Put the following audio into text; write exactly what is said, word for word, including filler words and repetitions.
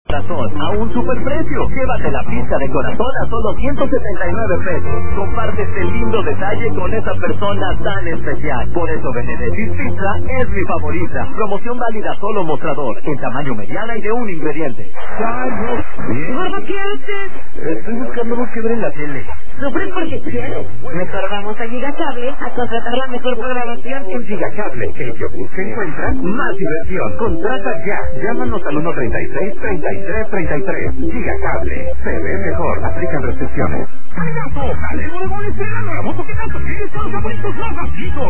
Corazón a un superprecio. Llévate la pizza de corazón a solo ciento setenta y nueve pesos. Comparte este lindo detalle con esa persona tan especial. Por eso Benedetti's Pizza es mi favorita. Promoción válida solo mostrador, en tamaño mediana y de un ingrediente. Carlos, Gordo, ¿qué haces? estoy buscando algo que ver en la tele. Sufres porque quieres. Mejor vamos a Gigacable a contratar la mejor programación. En Gigacable, el que busca encuentra más diversión. Contrata ya. Llámanos al uno treinta y seis, treinta y tres, treinta y tres. Gigacable. Se ve mejor. Aplican restricciones. ¡Ay, no! ¡Dale, huevón! ¡Espera! ¡La moto que tanto! ¡Sigue! ¡Están los abuelitos más rápido!